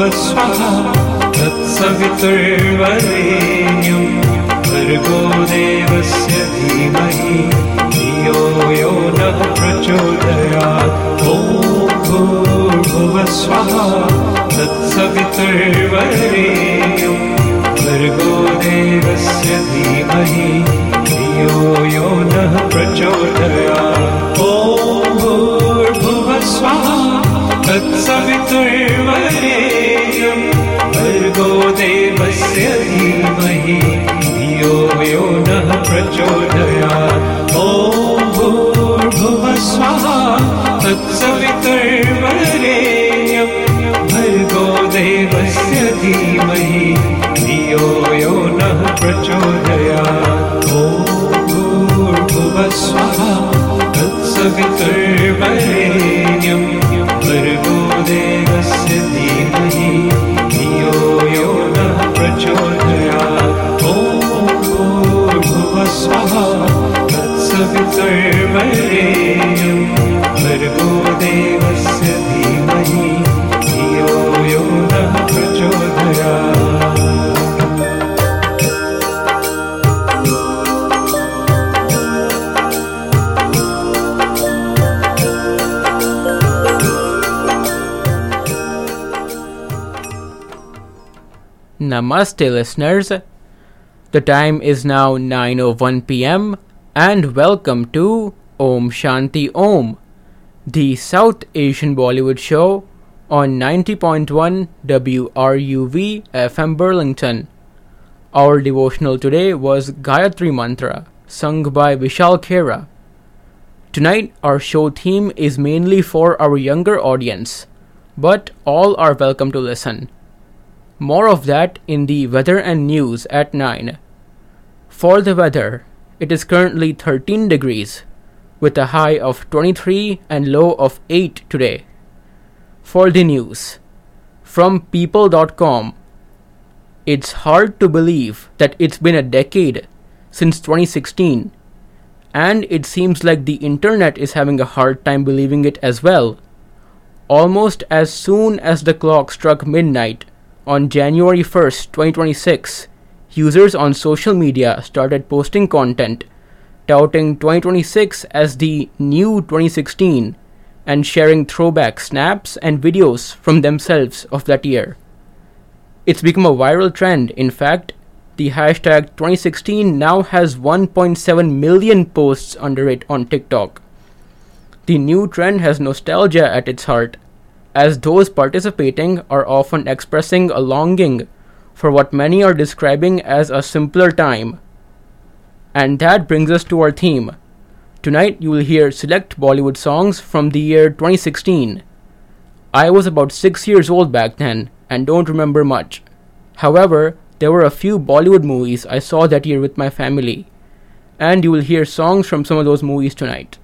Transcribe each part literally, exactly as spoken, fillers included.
स्वाहा तत्सवितुर्वरेण्यं भर्गो देवस्य धीमहि धियो यो नः प्रचोदयात्। ॐ भूर्भुवः स्वाहा तत्सवितुर्वरेण्यं भर्गो देवस्य धीमहि धियो यो नः प्रचोदयात्। ॐ भूर्भुवः स्वाहा तत्सवितुर्वरेण्यं भर्गो देवस्य धीमहि धियो यो नः प्रचोदयात्। ॐ भूर्भुवः स्वाहा तत्सवितुर्वरेण्यं भर्गो देवस्य धीमहि धियो यो नः प्रचोदयात्। ॐ भूर्भुवः स्वाहा तत्सवितुर्वरेण्यं भर्गो देवस्य धीमहि धियो यो नः प्रचोदयात्। ॐ भूर्भुवः स्वाहा तत्सवितुर्वरेण्यं भर्गो देवस्य धीमहि धियो यो नः प्रचोदयात्। Namaste listeners, the time is now nine oh one p m and welcome to Om Shanti Om, the South Asian Bollywood show on ninety point one W R U V F M Burlington. Our devotional today was Gayatri Mantra, sung by Vishal Khera. Tonight our show theme is mainly for our younger audience, but all are welcome to listen. More of that in the weather and news at nine. For the weather, it is currently thirteen degrees, with a high of twenty-three and low of eight today. For the news, from people dot com, it's hard to believe that it's been a decade since twenty sixteen, and it seems like the internet is having a hard time believing it as well. Almost as soon as the clock struck midnight, on January first, twenty twenty-six, users on social media started posting content touting twenty twenty-six as the new twenty sixteen and sharing throwback snaps and videos from themselves of that year. It's become a viral trend. In fact, the hashtag twenty sixteen now has one point seven million posts under it on TikTok. The new trend has nostalgia at its heart, as those participating are often expressing a longing for what many are describing as a simpler time. And that brings us to our theme. Tonight you will hear select Bollywood songs from the year twenty sixteen. I was about six years old back then and don't remember much. However, there were a few Bollywood movies I saw that year with my family, and you will hear songs from some of those movies tonight.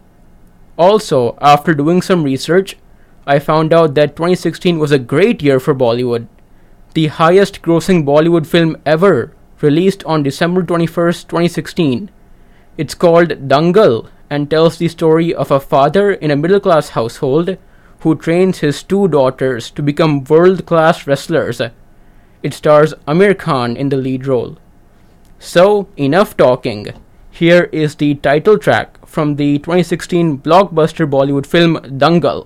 Also, after doing some research, I found out that twenty sixteen was a great year for Bollywood. The highest grossing Bollywood film ever, released on December twenty-first, twenty sixteen. It's called Dangal and tells the story of a father in a middle-class household who trains his two daughters to become world-class wrestlers. It stars Amir Khan in the lead role. So, enough talking. Here is the title track from the twenty sixteen blockbuster Bollywood film Dangal.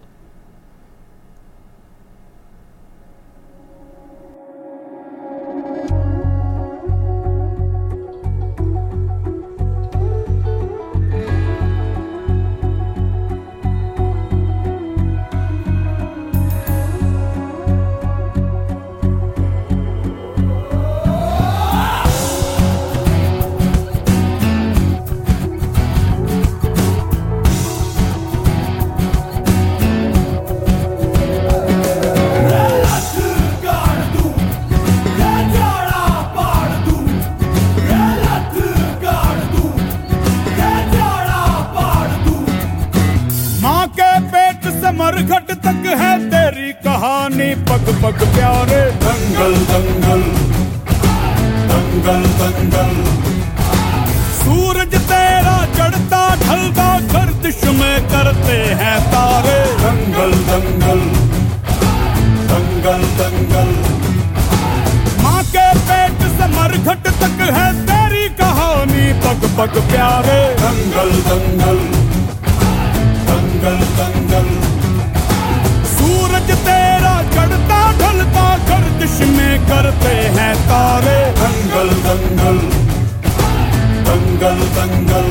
मरघट तक है तेरी कहानी पग पग प्यारे दंगल दंगल दंगल दंगल सूरज तेरा चढ़ता ढलता गर्दिश में करते हैं तारे दंगल दंगल दंगल दंगल दंगल। माँ के पेट से मरघट तक है तेरी कहानी, पग पग प्यारे दंगल दंगल दंगल दंगल। सूरज तेरा चढ़ता ढलता गर्दिश में करते हैं तारे, दंगल दंगल दंगल दंगल।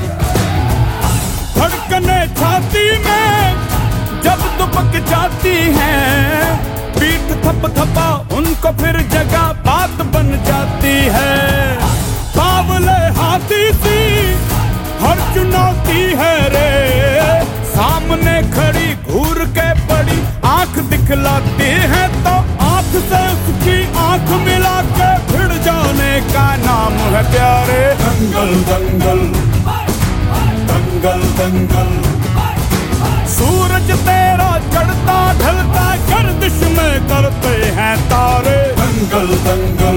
धड़कने छाती में जब दुबक जाती हैं, पीठ थप थपा उनको फिर जगह बात बन जाती है। बावले हाथी सी हर चुनौती है रे, सामने खड़ी घूर के पड़ी आंख दिखलाती है, तो आंख से उसकी आंख मिला के भिड़ जाने का नाम है प्यारे, दंगल दंगल दंगल दंगल। सूरज तेरा चढ़ता ढलता गर्दिश में करते हैं तारे, दंगल दंगल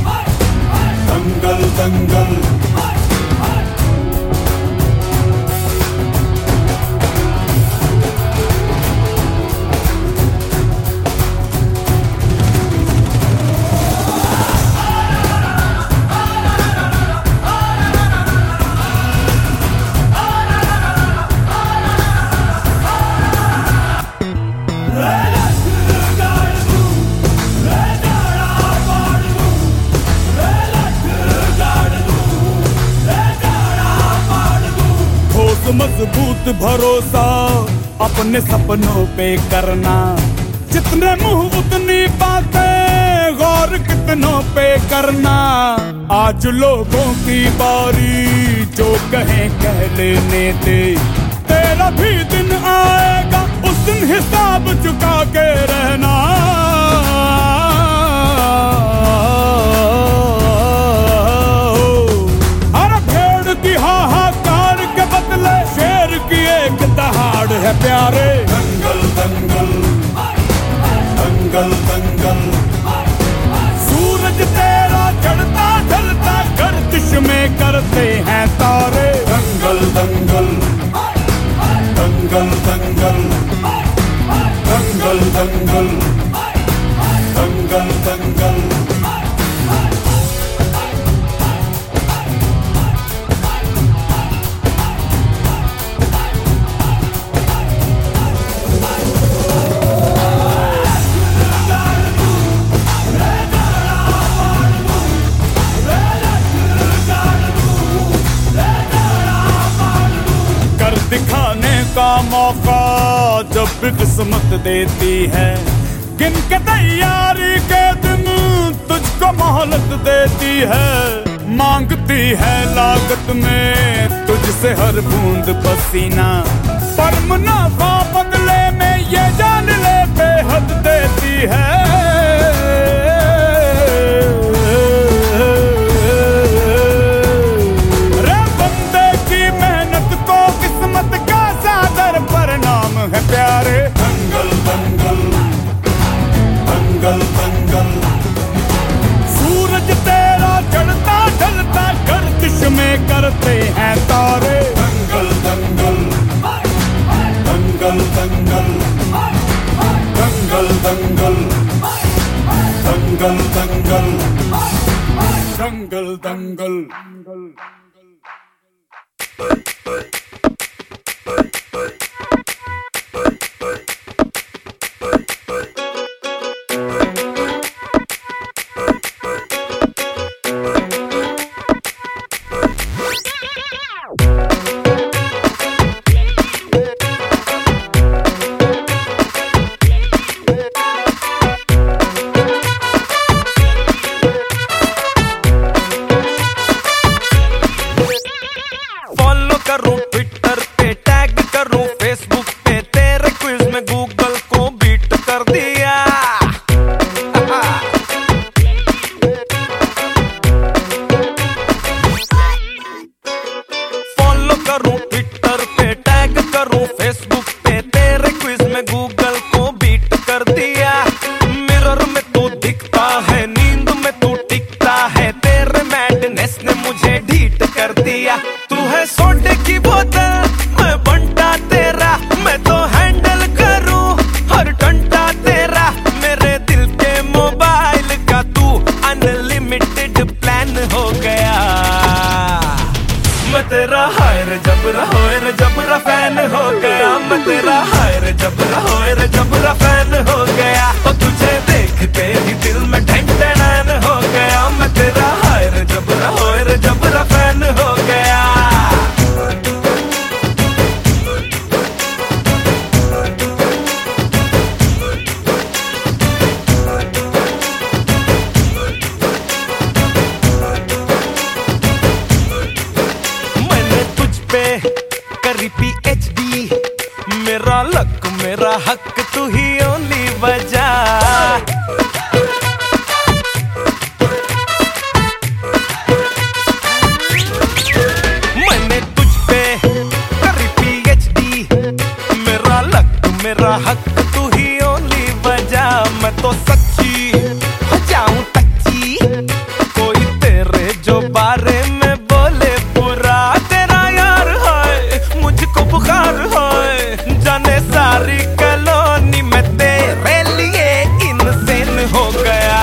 दंगल दंगल। मजबूत भरोसा अपने सपनों पे करना, जितने मुंह उतनी बातें, गौर कितनों पे करना। आज लोगों की बारी जो कहें कह लेने दे, तेरा भी दिन आएगा उस दिन हिसाब चुका के रहना। अरे भेड़ की हाहाकार के बदले शेर की एक दहाड़ है प्यारे, दंगल दंगल दंगल दंगल। सूरज तेरा चढ़ता ढलता गर्दिश में करते हैं तारे, दंगल दंगल दंगल दंगल दंगल दंगल दंगल दंगल। दिखाने का मौका जब भी किस्मत देती है, गिन के तैयारी के दिन तुझको मोहलत देती है। मांगती है लागत में तुझसे हर बूंद पसीना, पर मुनाफा बदले में ये जान ले बेहद देती है। है प्यारे, दंगल दंगल दंगल दंगल। सूरज तेरा चढ़ता ढलता गर्दिश में करते हैं तारे, दंगल दंगल दंगल दंगल दंगल दंगल दंगल दंगल दंगल दंगल। तेरा मैं तो हैंडल करूं हर घंटा तेरा, मेरे दिल तेरा हाय रे जबरा होए रे जबरा फैन हो गया। ओ तुझे देखते ही दिल में ढंढनान हो गया। मैं तेरा हाय रे जबरा होए रे जबरा फैन हो गया। करी पीएचडी मेरा लक मेरा हक तू ही ओनली वजह। मैंने तुझ पे करी पीएचडी मेरा लक मेरा हक तू ही ओनली वजह। मैं तो सच्ची हो जाऊं टच्ची कोई तेरे जो बारे में बोले बुरा। बुखार होए जाने सारी कॉलोनी में तेरे लिए इनसेन हो गया।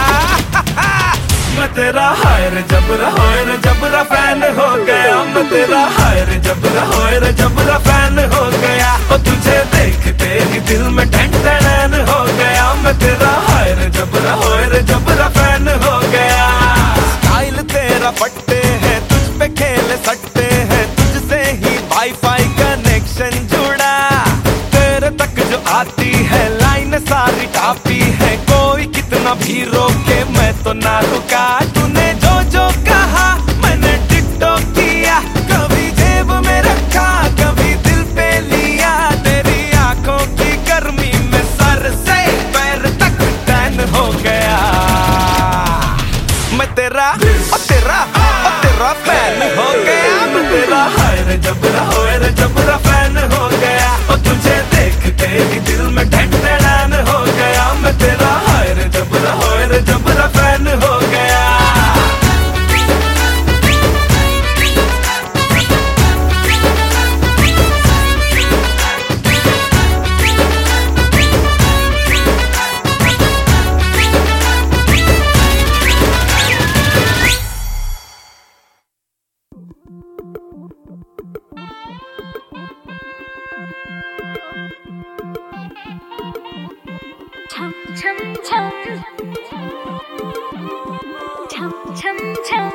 मैं तेरा हाय रे जबरा होए रे जबरा फैन हो गया। मैं तेरा हाय रे जबरा होए रे जबरा फैन हो गया। और तुझे देखते ही दिल में ढंढनान हो गया। मैं तेरा हाय रे जबरा होए रे जबरा फैन हो गया। स्टाइल तेरा पट्टे है तुझ पे खेल सकते हैं तुझसे ही वाईफाई कनेक्शन जुड़ा। तेरे तक जो आती है लाइन सारी टापी है कोई कितना भी रोके मैं तो ना रुका। तूने जो जो कहा मैंने टिकटॉक किया कभी जेब में रखा कभी दिल पे लिया। तेरी आंखों की गर्मी में सर से पैर तक टैन हो गया। मैं तेरा और तेरा और तेरा फैन हो गया। मैं तेरा हाय रे जबरा होए रे जबरा फैन हो गया। और तुझे देखते ही दिल में ढंढनान हो गया। मैं तेरा हाय रे जबरा होए रे जबरा फैन हो गया। Chum chum chum, chum chum chum.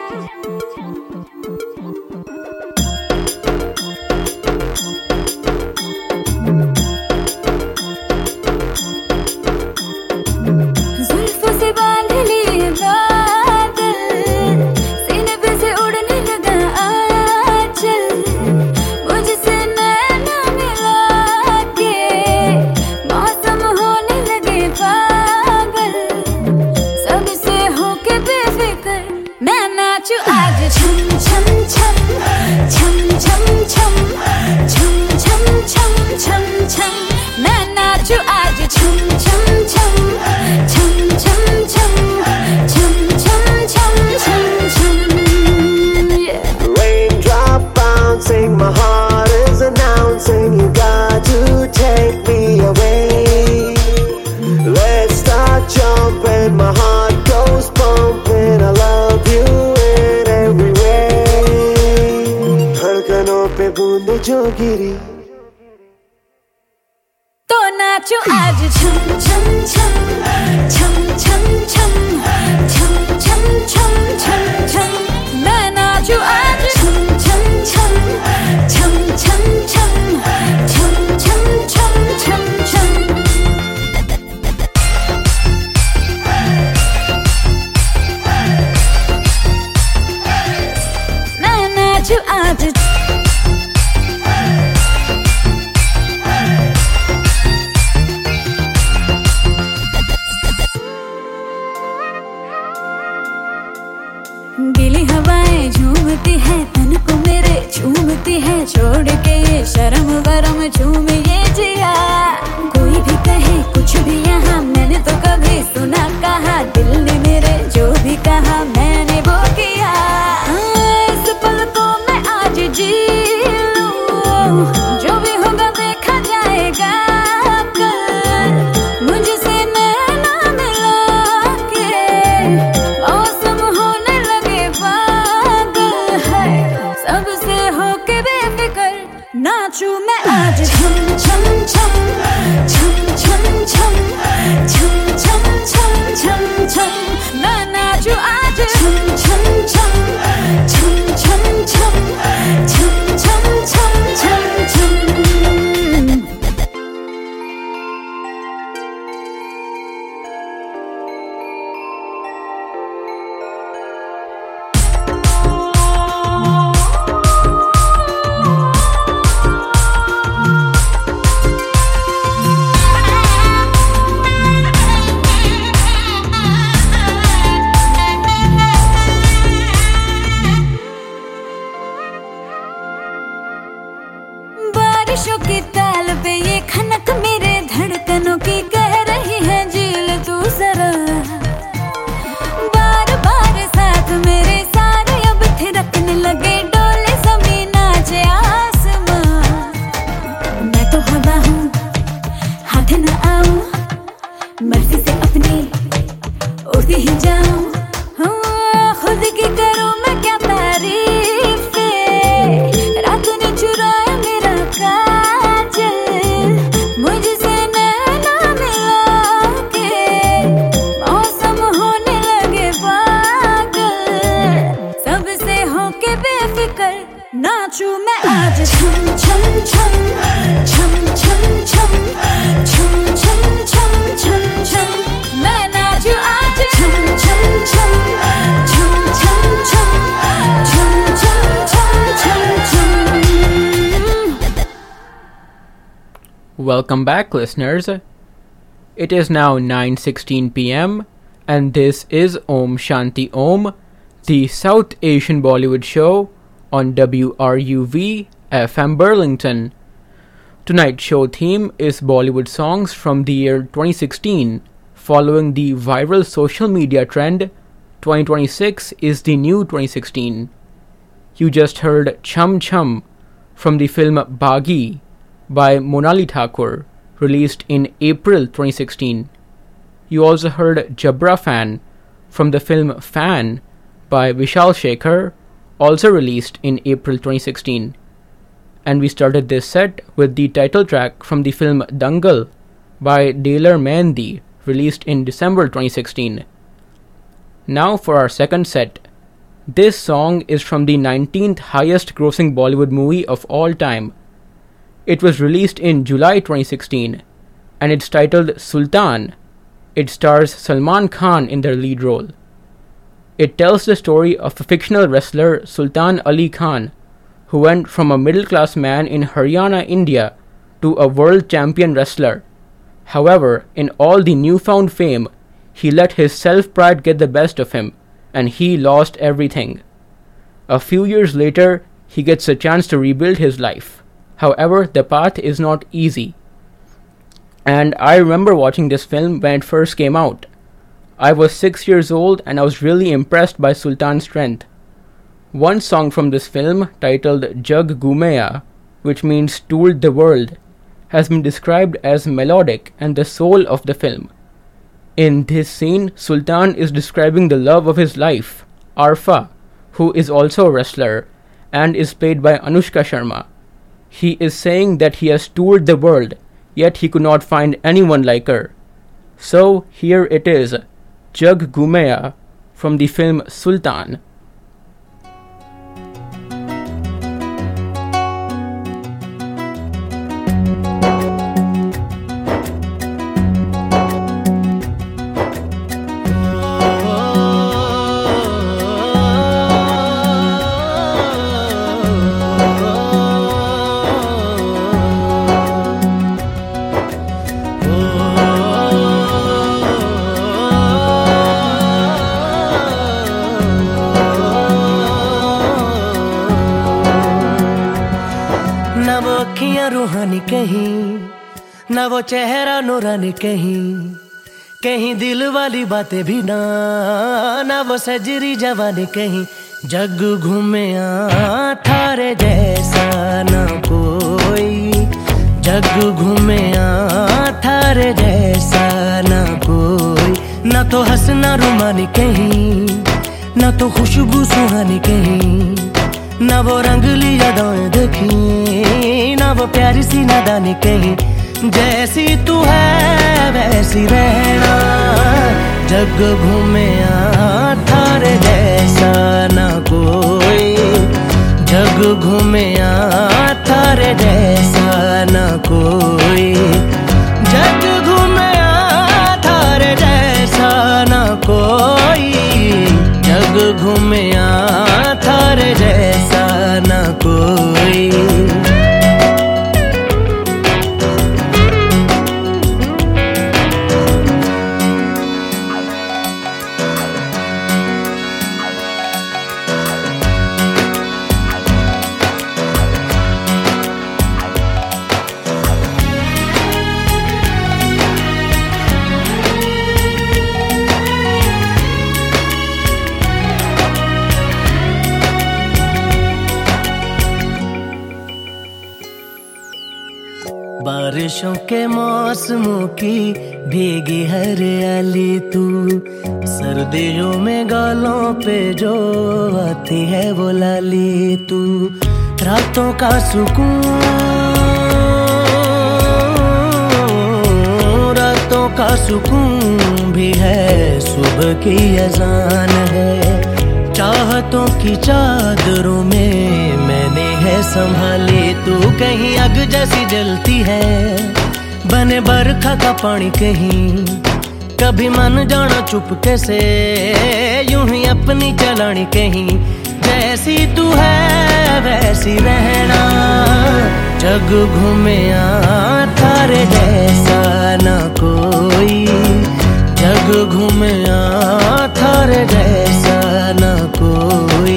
जुल्फों से बांध लिए बादल सीने पे से उड़ने लगा आंचल। मुझसे नैना मिला के मौसम होने लगे पागल। सबसे होके बेफिक्र मैं नाचू आज छम छम छम छम छम छम छम छम छम छम छम। मैं नाचू आज छम छम छम छम छम छम छम छम छम छम छम। Raindrop bouncing, my heart is announcing you got to take me away. Let's start jumping, my heart goes pumping. I love you in every way. धड़कनों पे बूंदे जो गिरी तो नाचो आज छम छम छम छम छम छम छम छम छम छम छम। मैं नाचू आज छम छम छम छम छम छम छम छम छम छम छम। मैं नाचू आज गीली हवाएं झूमती है तन को मेरे झूमती है। छोड़ के ये शर्म वरम झूम ये जिया। कोई भी कहे कुछ भी यहाँ मैंने तो कभी सुना कहा। दिल ने मेरे जो भी कहा मैंने वो किया। इस पल को मैं आज जी लूं जो भी होगा देखा जाएगा कल। मुझसे नैना मिला के मौसम होने लगे पागल है। सबसे होके बेफिक्र नाच नाचू मैं आज छम छम छम छम छम छम छम छम छम छम छम मैं नाचू आज छम छम छम छम छम छम छम छम छम छम छम बारिशों की ताल पे ये खनक मेरे धड़कनों की कह रही है झील तू जरा बार बार साथ मेरे सारे अब थिरकने लगे डोले जमीन नाचे आसमां मैं तो हवा हूँ हाथ न आऊं मर्जी से अपनी उड़ती ही जाऊं खुद की करूं मैं क्या तारीफ रात ने चुराया मेरा काजल मुझसे नैना मिला के मौसम होने लगे पागल सबसे होके बेफिक्र नाचू मैं आज छम छम छम छम छम छम छम छम छम छम छम मैं नाचू आज छम छम छम छम छम छम छम छम छम छम Welcome back, listeners. It is now nine sixteen p m and this is Om Shanti Om, the South Asian Bollywood show on W R U V F M Burlington. Tonight's show theme is Bollywood songs from the year twenty sixteen. Following the viral social media trend, twenty twenty-six is the new twenty sixteen. You just heard Chum Chum from the film Bagi by Monali Thakur, released in April twenty sixteen. You also heard Jabra Fan from the film Fan by Vishal Shekhar, also released in April twenty sixteen. And we started this set with the title track from the film Dangal by Daler Mehndi, released in December twenty sixteen. Now for our second set. This song is from the nineteenth highest grossing Bollywood movie of all time. It was released in July twenty sixteen and it's titled Sultan. It stars Salman Khan in the lead role. It tells the story of a fictional wrestler, Sultan Ali Khan, who went from a middle-class man in Haryana, India, to a world champion wrestler. However, in all the newfound fame, he let his self-pride get the best of him, and he lost everything. A few years later, he gets a chance to rebuild his life. However, the path is not easy. And I remember watching this film when it first came out. I was six years old and I was really impressed by Sultan's strength. One song from this film, titled Jug Gumeya, which means tooled the world, has been described as melodic and the soul of the film. In this scene, Sultan is describing the love of his life, Arfa, who is also a wrestler and is played by Anushka Sharma. He is saying that he has toured the world, yet he could not find anyone like her. So here it is, Jug Gumeya from the film Sultan. रूहानी कहीं ना वो चेहरा नूरानी कहीं कहीं दिल वाली बातें भी ना ना वो सजरी जवानी कहीं जग घूमे थारे जैसा ना कोई जग घूमे थारे जैसा ना कोई ना तो हंसना रुमानी कहीं ना तो खुशबू सुहानी कहीं ना वो रंगली यादें देखी ना ना वो प्यारी सी नादानी कहीं, जैसी तू है वैसी रहना। जग घूमे थारे जैसा ना कोई, जग घूमे थारे जैसा ना कोई, जग घूमे थारे जैसा ना कोई, जग घूमे थारे जैसा ना कोई। बारिशों के मौसमों की भीगी हरियाली तू, सर्दियों में गालों पे जो आती है वो लाली तू, रातों का सुकून, रातों का सुकून भी है, सुबह की अजान है। चाहतों की चादरों में मैंने है संभाली तू, कहीं आग जैसी जलती है, बने बरखा का पानी कहीं, कभी मन जाना चुपके से, यूं ही अपनी चलानी कहीं, जैसी तू है वैसी रहना। जग घूमे थारे जैसा ना कोई, जग घूमे थारे जैसा ना कोई।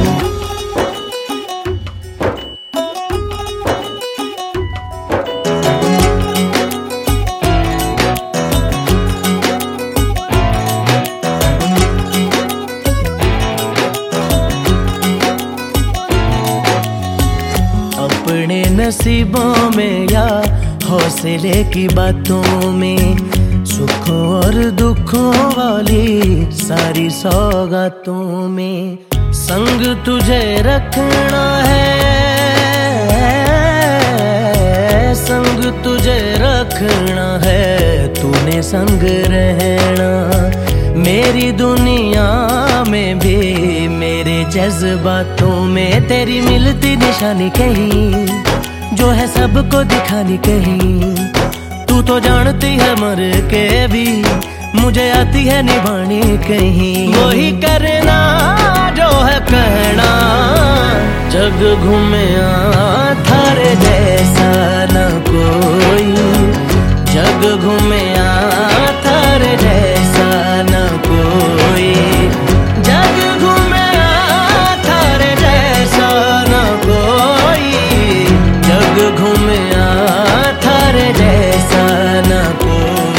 अपने नसीबों में या हौसले की बातों में, सुखों और दुखों वाली सारी सौगातों में, संग तुझे रखना है, संग तुझे रखना है, तूने संग रहना। मेरी दुनिया में भी मेरे जज्बातों में तेरी मिलती निशानी कहीं, जो है सबको दिखानी कहीं। तू तो जानती है मर के भी मुझे आती है निभानी कहीं, वही करना जो है कहना। जग घूमे थारे जैसा न कोई, जग घूमे थारे जैसा न कोई, जग घूमे थारे जैसा न कोई, जग घूमे थारे जैसा न कोई।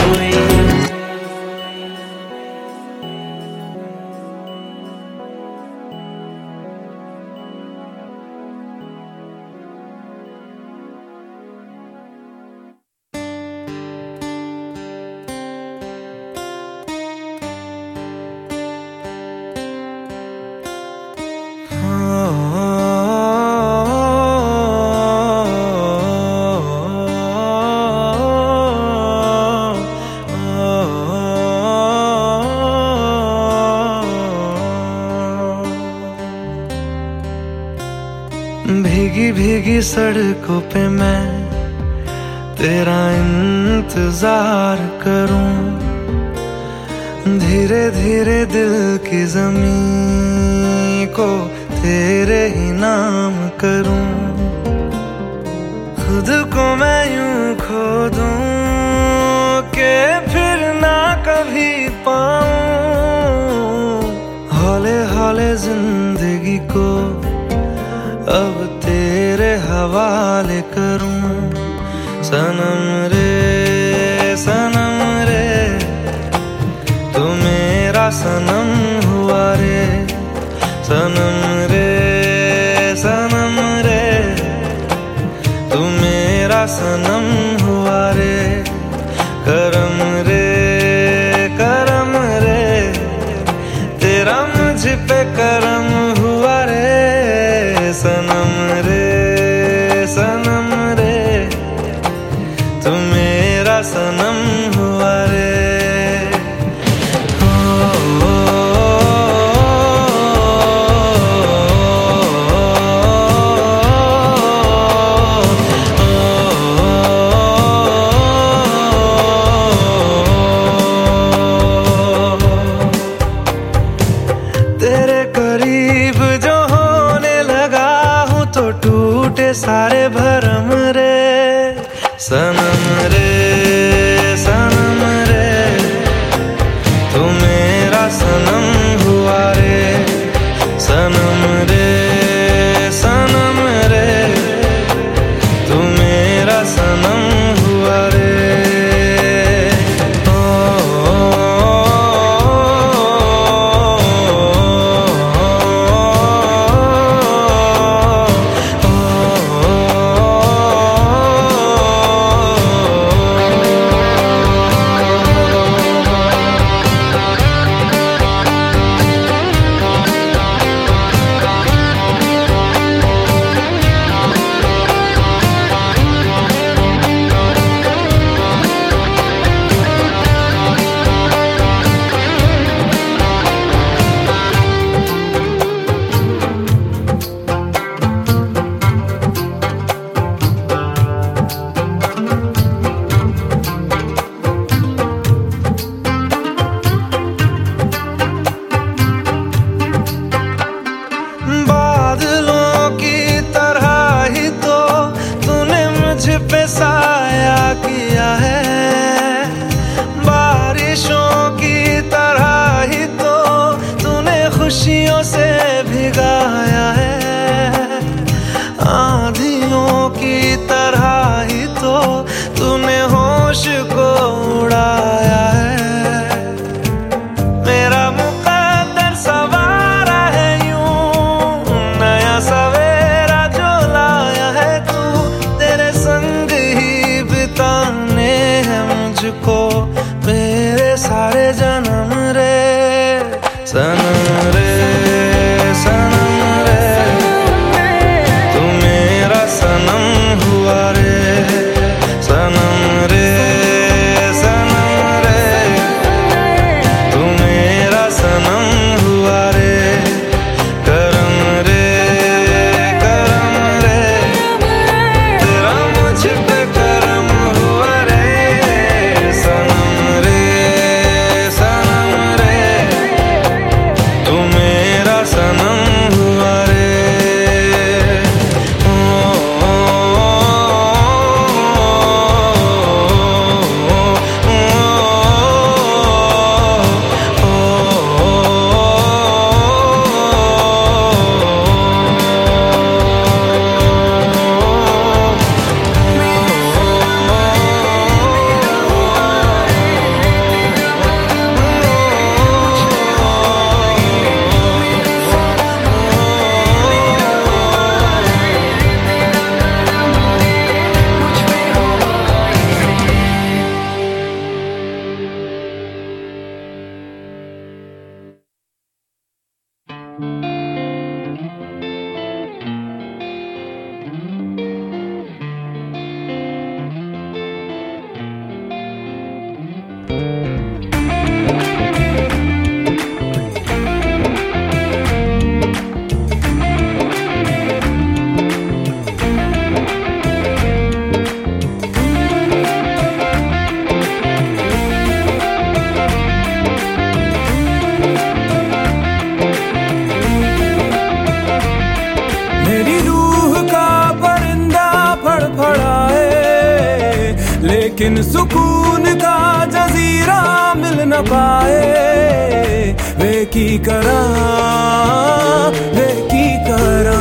भीगी भीगी सड़कों पे मैं तेरा इंतजार करूं, धीरे धीरे दिल की ज़मीं को तेरे ही नाम करूं। खुद को मैं यूं खो दूं कि फिर ना कभी पाऊं, हौले हौले जिंदगी को अब तेरे हवाले करूं। सनम रे सनम रे तू मेरा सनम हुआ रे, सनम रे सनम रे तू मेरा सनम हुआ रे। करम रे करम रे तेरा मुझ पे करम हुआ रे, सनम रे सनम रे सनम रे सनम रे तू मेरा सनम हुआ रे सनम रे सनम रे तू मेरा सनम हुआ रे पे साया किया है बारिशों की तरह ही तो तूने खुशियों से भिगाया है आंधियों की तरह ही तो तूने होश को उड़ाया है मेरा मुकद्दर सवारा है यूं नया सवेरा जो लाया है तू तेरे संग ही बिताने हैं मुझको मेरे सारे जन्म रे सनम रे सनम रे तू मेरा सनम हुआ रे सनम रे सनम रे तू मेरा सनम हुआ रे करम रे करम रे तेरा मुझ पे करम हुआ रे सनम रे सनम रे तू मेरा सनम हुआ रे ओ, ओ, मेरी रूह का परिंदा फड़फड़ाए लेकिन सुकून का जजीरा मिल न पाए वे की करा वे की करा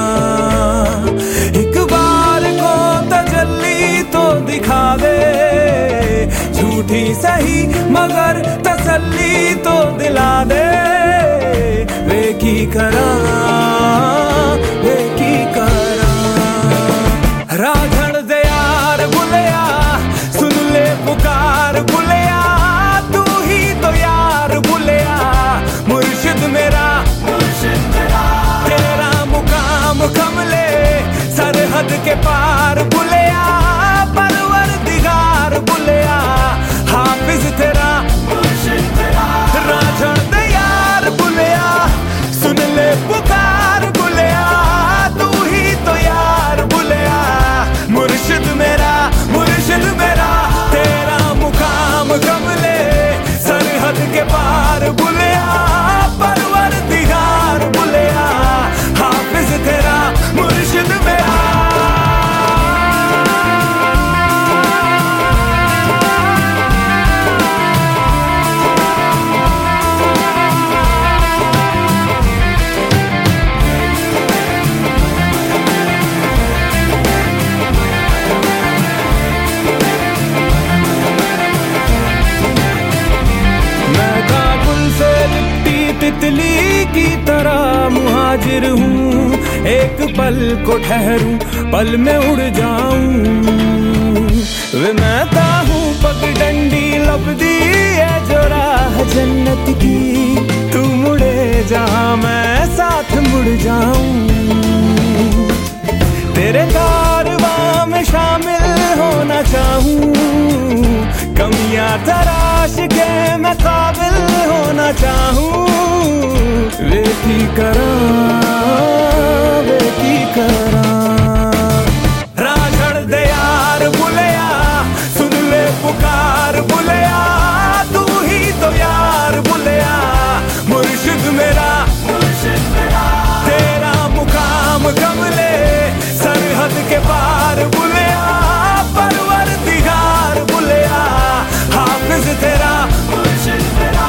एक बार को तजल्ली तो दिखा दे झूठी सही मगर तसल्ली तो दिला दे वे की करा वे की करा राधड़ दे यार बुलिया सुन ले पुकार बुलिया तू ही तो यार बुलिया मुर्शिद मेरा तेरा मुकाम कमले सरहद के पार बुलिया परवरदिगार बुलिया हाफिज तेरा राधड़ दे यार बुलिया सुन ले पुकार मुसाफिर हूँ, एक पल को ठहरूं, पल में उड़ जाऊं। वे मैं हूँ पगडंडी लपदी है जो राह जन्नत की, तू मुड़े जहाँ मैं साथ मुड़ जाऊं। तेरे कारवां में शामिल होना चाहूं, कमियां तराश के मैं काबिल होना चाहूं। वे की करा वे की करा राझड़ दे यार बुलिया, सुन ले पुकार बुलिया, तू ही तो यार बुलिया। मुर्शिद मेरा मुर्शिद मेरा, तेरा मुकाम कमले सरहद के पार बुलिया, परवरदिगार बुलिया, हाफिज तेरा मुर्शिद मेरा।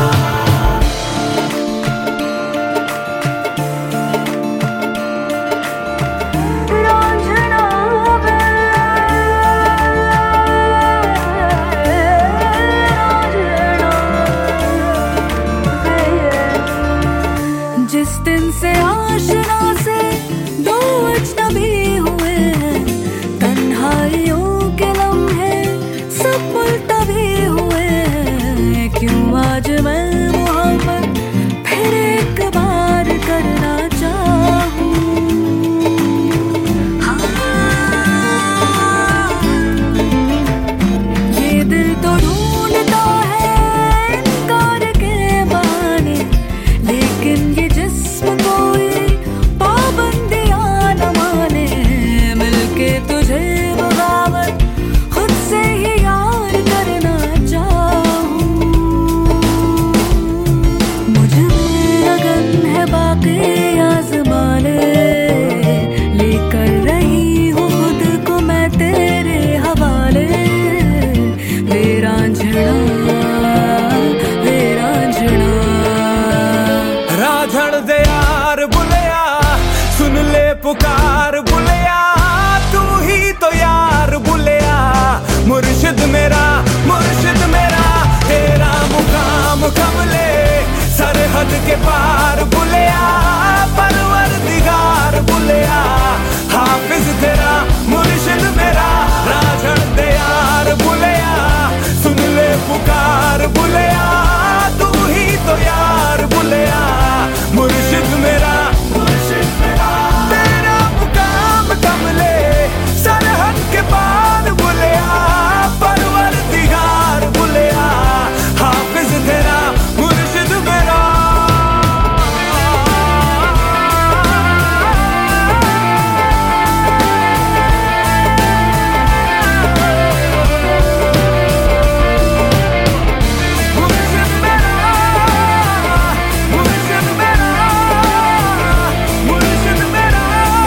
जिस दिन से आशना से दो अजनबी हुए हैं, तन्हाइयों के लम्हे सब मुल्तवी हुए हैं। क्यों आज मैं मोहब्बत फिर एक बार करना चाहूं। ये दिल तो ढूंढता है इनकार के बहाने, लेकिन ये जिस्म कोई पाबंदियां न माने। मिलके तुझे बगावत खुद से ही यार करना चाहूं। मुझ में लगन है बाकी आज़माने, लेकर रही हूँ खुद को मैं तेरे हवाले। वे रांझना वे रांझना राझड़ दे यार बुलिया, सुन ले पुकार बुलिया, तू ही तो यार बुलिया। मुर्शिद मेरा मुर्शिद मेरा, तेरा मुकाम कमले सरहद के पार बुलिया, परवरदिगार बुलिया, हाफिज तेरा मुर्शिद मेरा। राझड़ दे यार बुलिया, सुन ले पुकार बुलिया, तू ही तो यार बुलिया। मुर्शिद मेरा मुर्शिद मेरा, तेरा मुकाम कमले सरहद के पार बुलिया, परवरदिगार बुलिया, हाफिज तेरा मुर्शिद मेरा। मुर्शिद मेरा मुर्शिद मेरा मुर्शिद मेरा।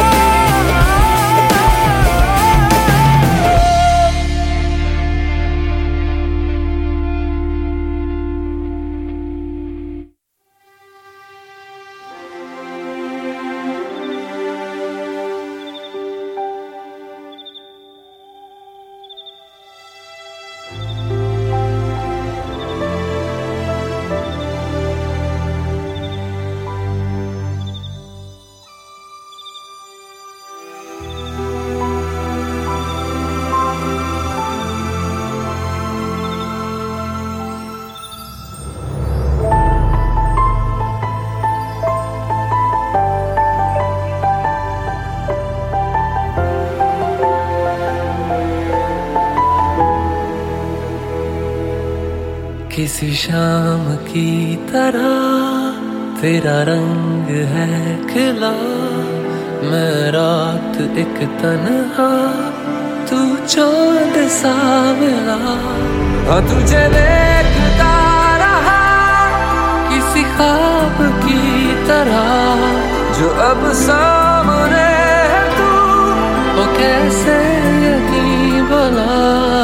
किसी शाम की तरह तेरा रंग है खिला, मैं रात एक तन्हा, तू चांद सा मिला। और तुझे देखता रहा किसी ख्वाब की तरह, जो अब सामने है तू, वो कैसे यकीन भला।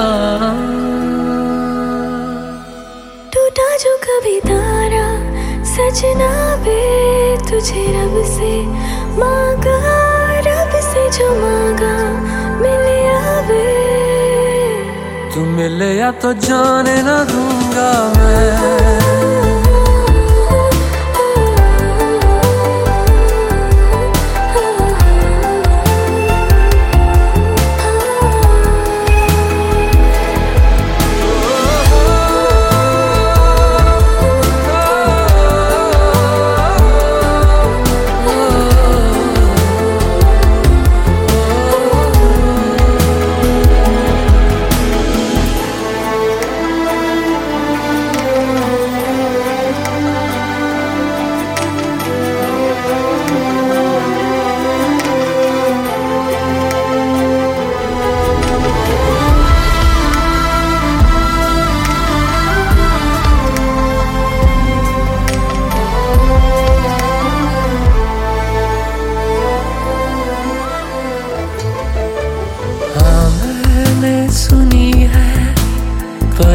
टूटा जो कभी तारा सजना वे, तुझे रब से मांगा, रब से जो मांगा मिले आवे। तू मिले या तो जाने ना दूंगा मैं।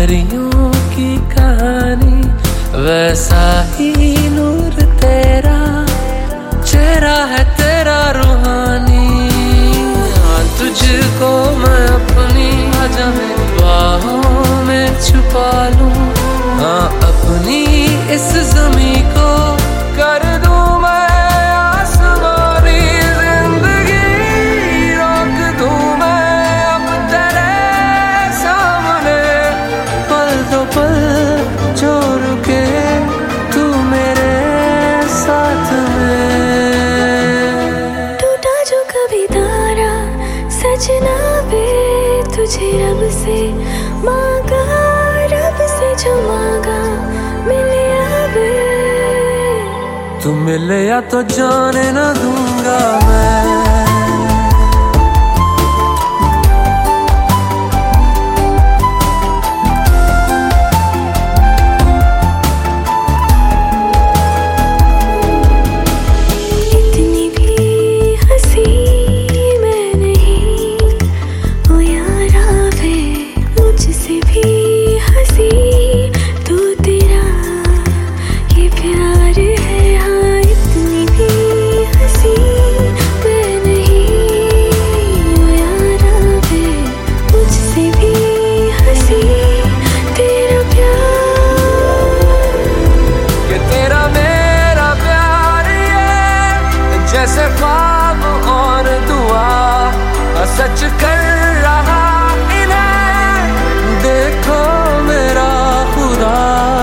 परियों की कहानी, वैसा ही नूर तेरा, चेहरा है तेरा रूहानी। हाँ, तुझको मैं अपनी आजा मेरी बाहों में छुपा लूं, हाँ अपनी इस ज़मीं को कर दूं मैं आसमानी। जिंदगी रोक दूं मैं अब तेरे सामने, पल दो पल जो रुके तू मेरे साथ में। टूटा जो कभी तारा सजना वे तुझे रब से मांगा, रब से जो मांगा मिले आवे। तू मिले या तो जाने ना दूंगा मैं। इतनी भी हंसी मैं नहीं ओ यारा वे, मुझसे भी हंसी तू, तेरा ये प्यार है। हाँ, इतनी भी हंसी मैं नहीं ओ यारा वे, मुझसे भी हंसी तेरा प्यार। कि तेरा मेरा प्यार ये जैसे ख्वाब और दुआ सच कर रहा इन्हें, देखो मेरा खुदा।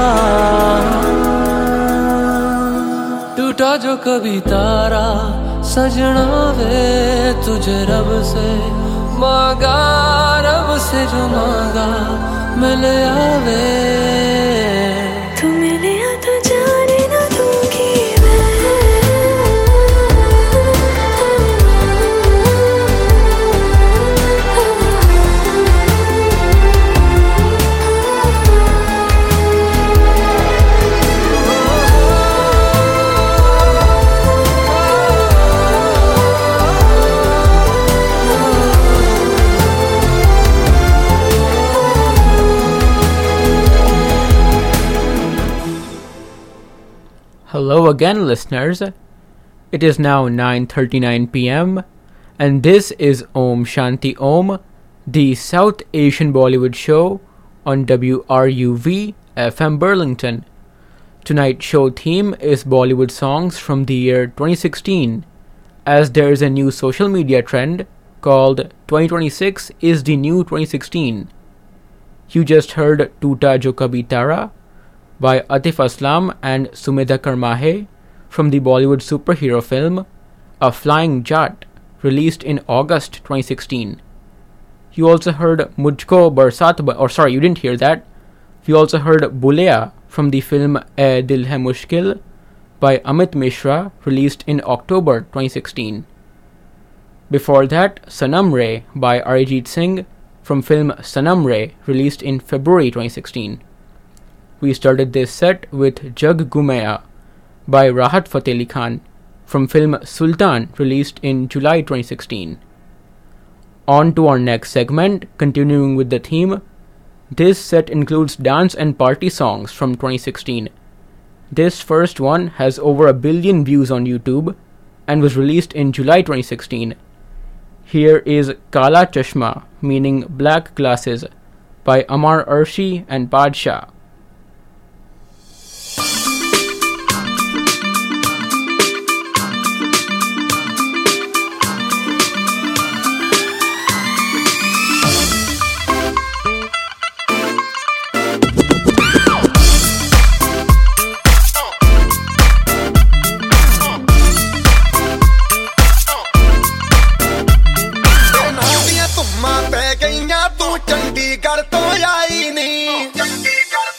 टूटा जो कभी तारा सजना वे तुझे रब से मांगा, रब से जो मांगा मिले आवे। तू मिले या तो जाने ना दूंगी मैं। Hello again, listeners. It is now nine thirty-nine p m and this is Om Shanti Om, the South Asian Bollywood show on W R U V F M Burlington. Tonight's show theme is Bollywood songs from the year twenty sixteen, as there is a new social media trend called twenty twenty-six is the new twenty sixteen. You just heard Toota Jo Kabhi Tara by Atif Aslam and Sumedha Karmahe from the Bollywood superhero film A Flying Jat, released in August twenty sixteen. You also heard Mujhko Barsat, ba- or sorry, you didn't hear that. You also heard Bulea from the film A Dil Hai Mushkil by Amit Mishra, released in October twenty sixteen. Before that, Sanam Re by Arijit Singh from film Sanam Re, released in February twenty sixteen. We started this set with Jug Gumaya by Rahat Fateh Ali Khan from film Sultan, released in July twenty sixteen. On to our next segment, continuing with the theme. This set includes dance and party songs from twenty sixteen. This first one has over a billion views on YouTube and was released in July twenty sixteen. Here is Kala Chashma, meaning black glasses, by Amar Arshi and Badshah. ਧੁੰਮਾਂ ਪੈ ਗਈਆਂ ਤੂੰ ਚੰਡੀਗੜ੍ਹ ਤੋਂ ਆਈ ਨੀ।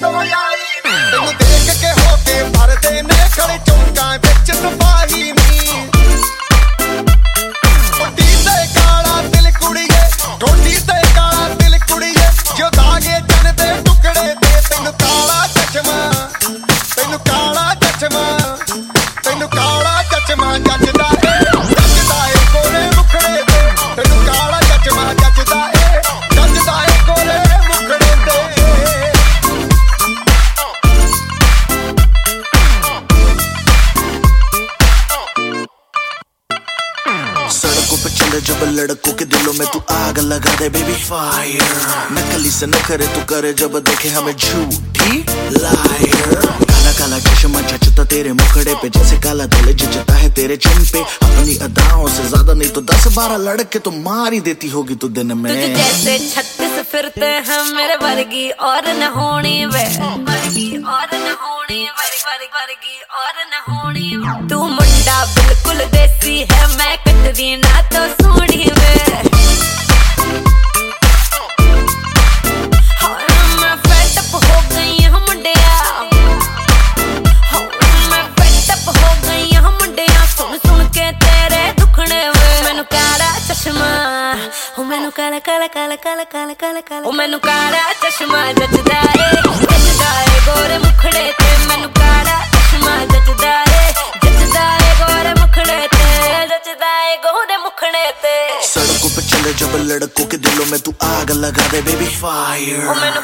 लगा दे baby fire, नकली से न करे तू करे जब देखे हमें झूठी लायर। काला काला चश्मा जचता तेरे मुखड़े पे जैसे काला दिल जचता है तेरे चिन पे, अपनी अदाओं से ज्यादा नहीं तो दस बारह लड़के तो मार ही देती होगी तू दिन में। तुझे जैसे छत्तीस फिरते हैं मेरे वर्गी और न होनी वे, वर्गी और न होनी वर्गी और न होनी। तू मुंडा बिल्कुल देसी है, मैं कटरी ना तो सोनी वे। मैं फेड अप हो गई हूँ मुंडिया, मैं फेड अप हो गई हूँ मुंडिया, सुन सुन के तेरे दुखने वे। मैनू काला चश्मा, ओ मैनू काला काला काला काला काला काला काला, ओ मैनू काला चश्मा जचदा है, जचदा है गोरे मुखड़े ते। मैनू काला चश्मा जचदा है, जचदा है गोरे मुखड़े ते, जचदा है गोरे मुखड़े ते। सड़कों पे चले जब लड़कों के दिलों में तू आग लगा दे बेबी फायर, ओ मैनू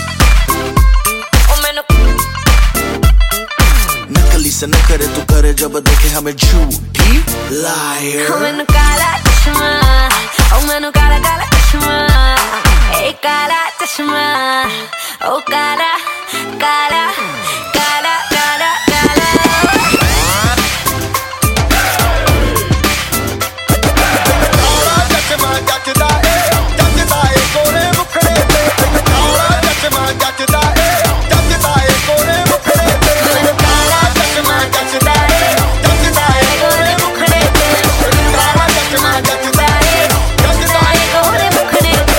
ओ मैनू नकली से न करे तू करे जब देखे हमें झूठी लायर। ओ मैनू काला चश्मा, ओ मैनू काला काला चश्मा, ए काला चश्मा, ओ काला काला काला काला काला। काला चश्मा जचदा है, जचदा है गोरे मुखड़े पे, काला चश्मा जचदा है, जचदा है गोरे मुखड़े पे। मैनू काला चश्मा जचदा है, जचदा है गोरे मुखड़े पे, काला चश्मा जचदा है, जचदा है गोरे मुखड़े पे।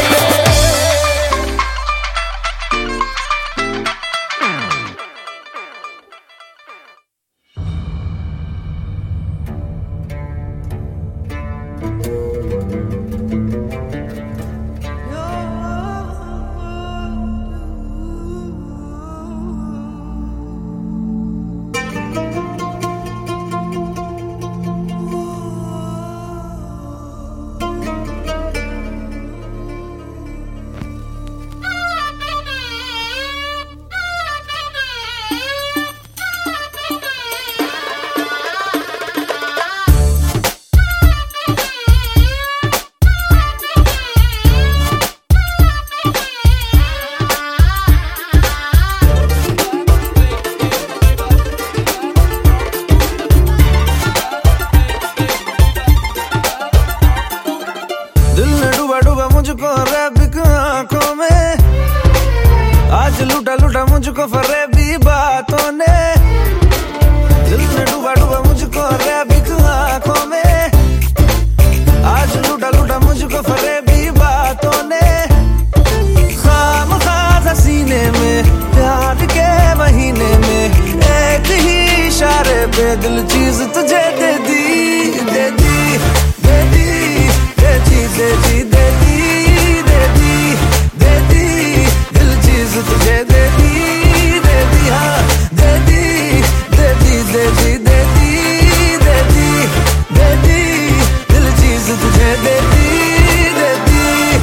दिल ने डूबा डूबा मुझको रैबिक आंखों में, आज लूटा लूटा मुझको फरेबी बातों ने। दिल ने डूबा डूबा मुझको रैबिक आंखों में, आज लूटा लूटा मुझको फरेबी बातों ने। खाम खास सीने में प्यार के महीने में, एक ही इशारे पे दिल चीज तुझे दे दी, दे दी, दे दी, दे दी, दे दी, दे दी, दे दी, दे दी, दिल चीज तुझे दे दी, दे दी, हाँ दे दी, दे दी, दे दी, दे दी, दे दी, दे दी, दिल चीज तुझे दे दी, दे दी।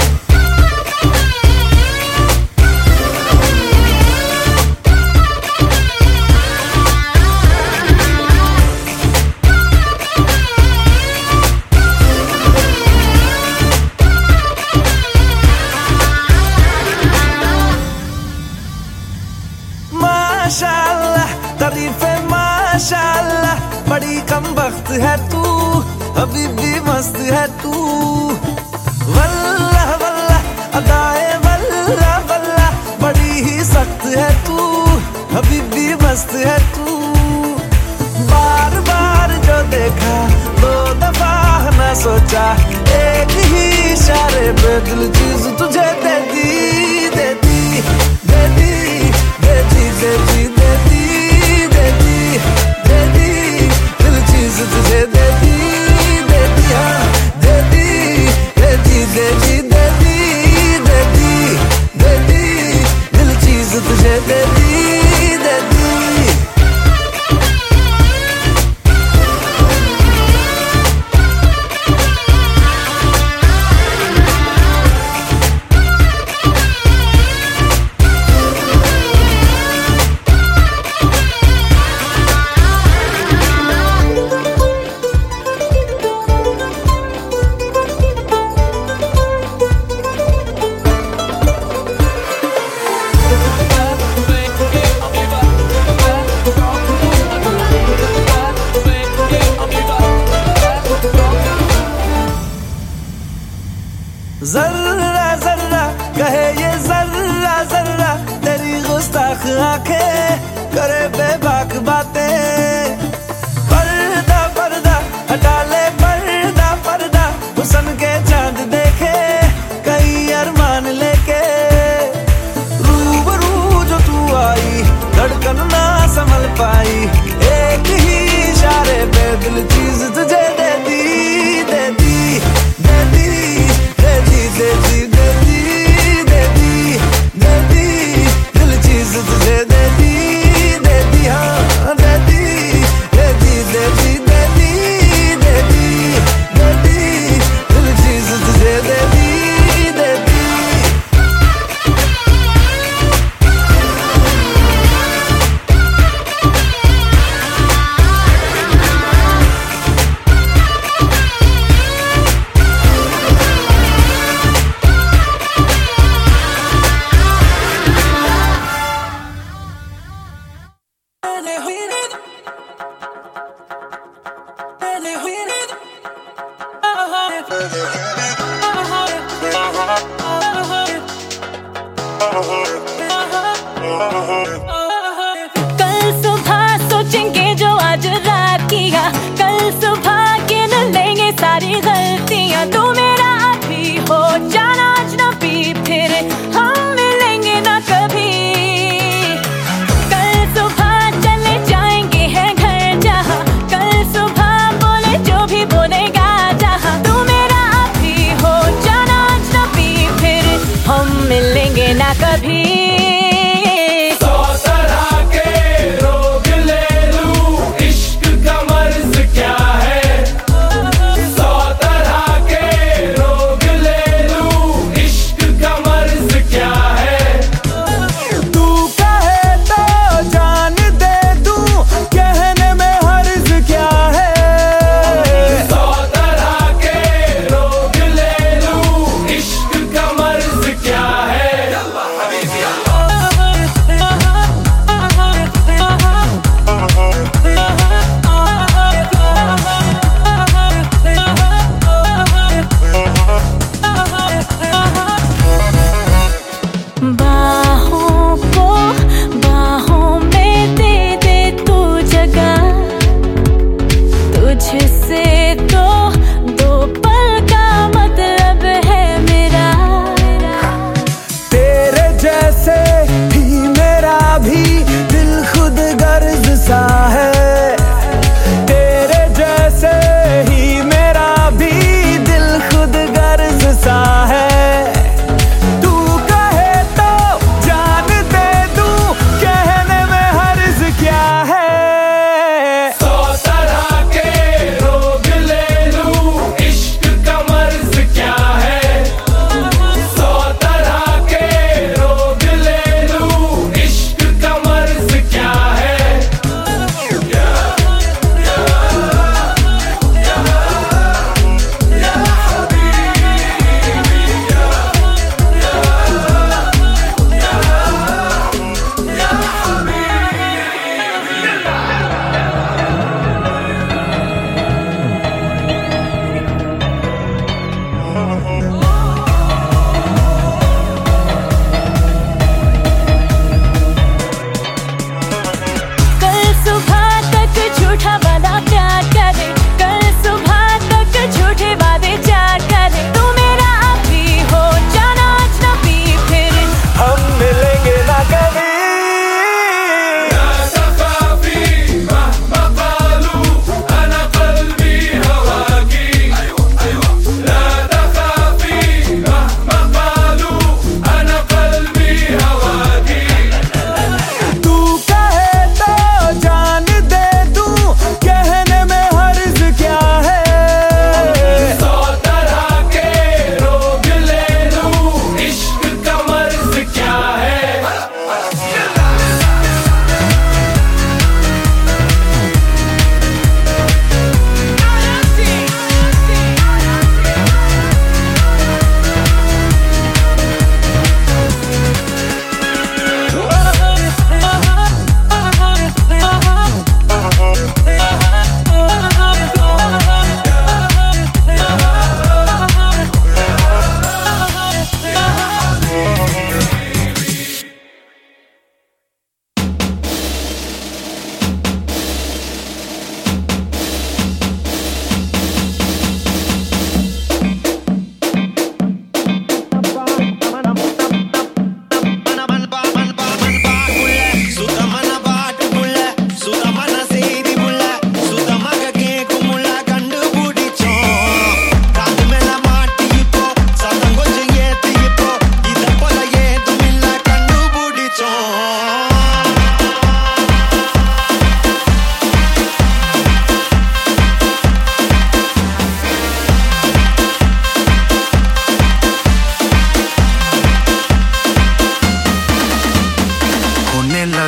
माशाल्लाह तारीफ है माशाल्लाह, बड़ी कम वक्त है तू, अभी भी मस्त है तू। वल्लाह वल्लाह अदाए वल्लाह वल्लाह, बड़ी ही सख्त है तू, अभी भी मस्त है तू। बार बार जो देखा दो दफा न सोचा, एक ही इशारे पे दिल चीज तुझे दे दी, दे दी, दे दी, दे दी, दे दी, दे दी, दे दी, दे दी, दिल चीज तुझे दे दी, दे दी, हाँ दे दी, दे दी, दे दी, दे दी, दे दी, दे दी, दिल चीज तुझे दे दी, दे दी। जर्रा जर्रा कहे ये जर्रा जर्रा, तेरी गुस्ताख आंखें करे बेबाक बातें। पर्दा पर्दा हटा ले पर्दा पर्दा, हुस्न के चांद देखे कई अरमान लेके। रूबरू जो तू आई धड़कन ना संभल पाई, एक ही इशारे पे दिल चीज तुझे दे दी दे दी दे दी दे दी दे दी दे दी दे दी दे दी, दिल चीज तुझे दे दी दे दी हाँ दे दी दे दी दे दी दे दी दे दी दे दी, दिल चीज तुझे दे दी दे दी। कल सुबह सोचेंगे जो आज रात किया, कल सुबह गिन लेंगे सारी गलतियां। तू मेरा अभी हो जाना अजनबी, फिर हम मिलेंगे ना कभी। कल सुबह चले जाएंगे हैं घर जहाँ, कल सुबह बोले जो भी बोलेगा जहाँ। तू मेरा अभी हो जाना अजनबी, फिर हम मिलेंगे ना कभी। Yeah.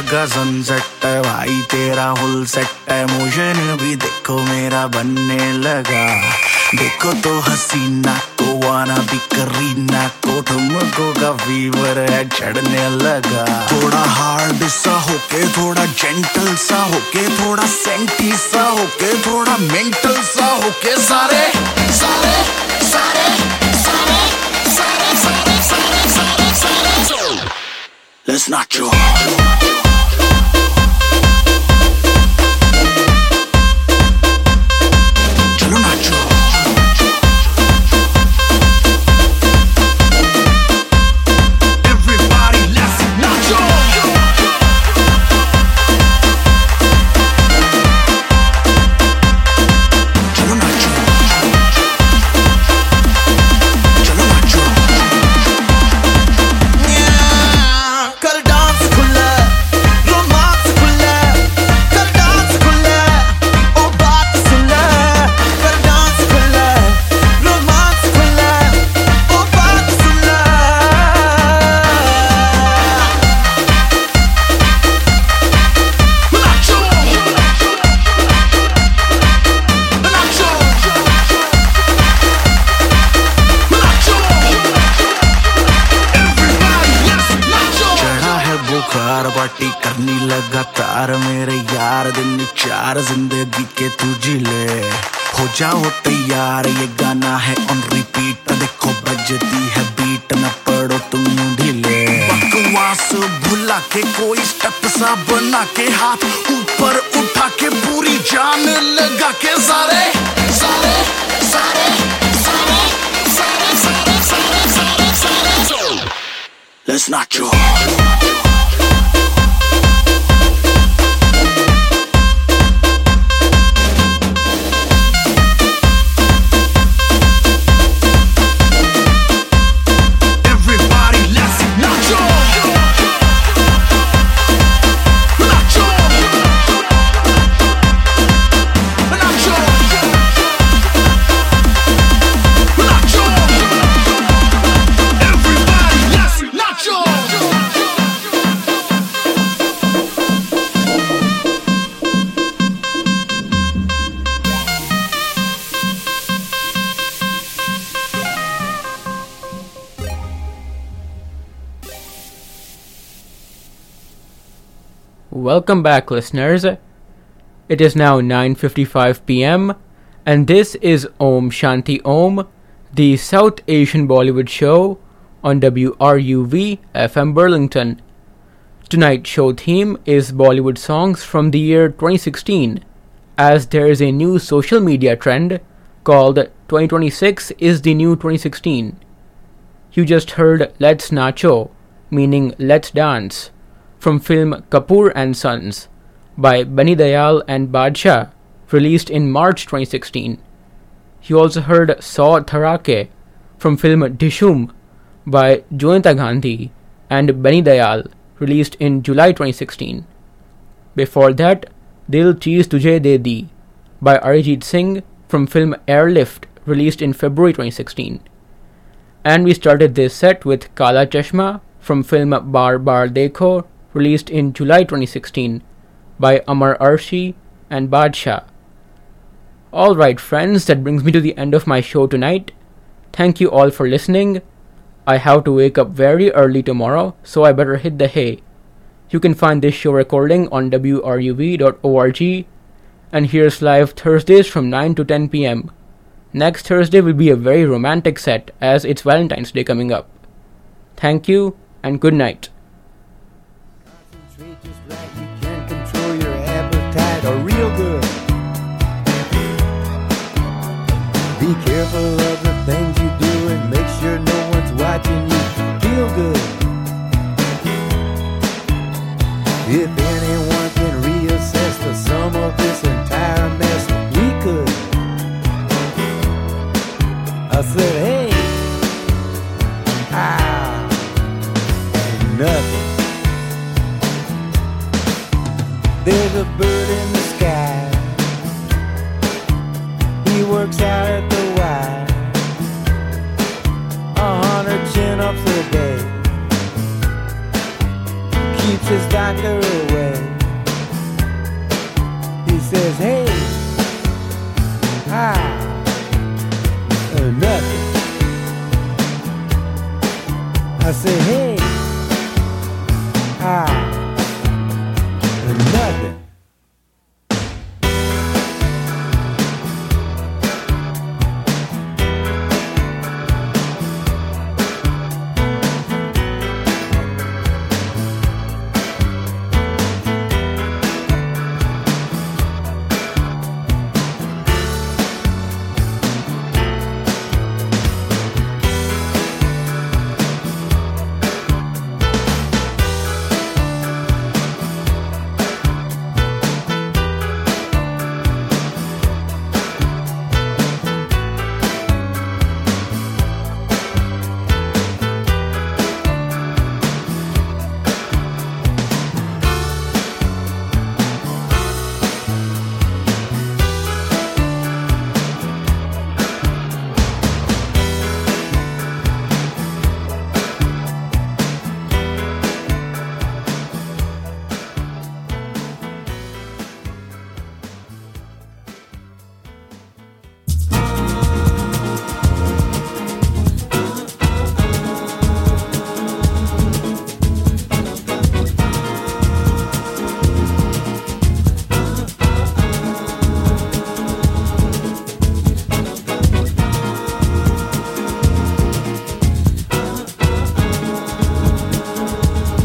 लगा सनसेट है भाई तेरा हुल सेट है मोशन भी देखो मेरा बनने लगा देखो तो हसीना को वाना भी करीना को तुमको का फीवर है चढ़ने लगा थोड़ा हार्ड सा होके थोड़ा जेंटल सा होके थोड़ा सेंटी सा होके थोड़ा मेंटल सा होके सारे सारे सारे सारे सारे सारे सारे सारे सारे Let's not joke. पार्टी करनी लगातार मेरे यार दिन चार जिंदगी के तुझ ले हो जाओ तैयार ये गाना है ऑन रिपीट देखो बजती है बीट न पड़ो तुम ढीले बकवास भुला के कोई स्टेप सा बना के हाथ ऊपर उठा के पूरी जान लगा के सारे सारे सारे सारे सारे सारे सारे सारे सारे Let's not joke. Welcome back, listeners. It is now nine fifty-five p.m. and this is Om Shanti Om, the South Asian Bollywood show on W R U V F M Burlington. Tonight's show theme is Bollywood songs from the year twenty sixteen, as there is a new social media trend called twenty twenty-six is the new twenty sixteen. You just heard Let's Nacho, meaning Let's Dance, from film Kapoor and Sons by Benny Dayal and Badshah, released in March twenty sixteen. You also heard Saw Tharake from film Dishum by Jointa Gandhi and Benny Dayal, released in July twenty sixteen. Before that, Dil Cheez Tujhe De Di by Arijit Singh from film Airlift, released in February twenty sixteen. And we started this set with Kala Chashma from film Bar Bar Dekho, released in July twenty sixteen by Amar Arshi and Badshah. Alright friends, that brings me to the end of my show tonight. Thank you all for listening. I have to wake up very early tomorrow, so I better hit the hay. You can find this show recording on W R U V dot org and here's live Thursdays from nine to ten p.m. Next Thursday will be a very romantic set as it's Valentine's Day coming up. Thank you and good night. Are real good. Be careful of the things you do and make sure no one's watching you. Feel good. If anyone can reassess the sum of this entire mess, we could. I said, hey, ah, nothing. There's a bird in the sky. He works out at the Y. A hundred chin-ups a day. keeps his doctor away. He says, hey, hi, or nothing. I say, hey,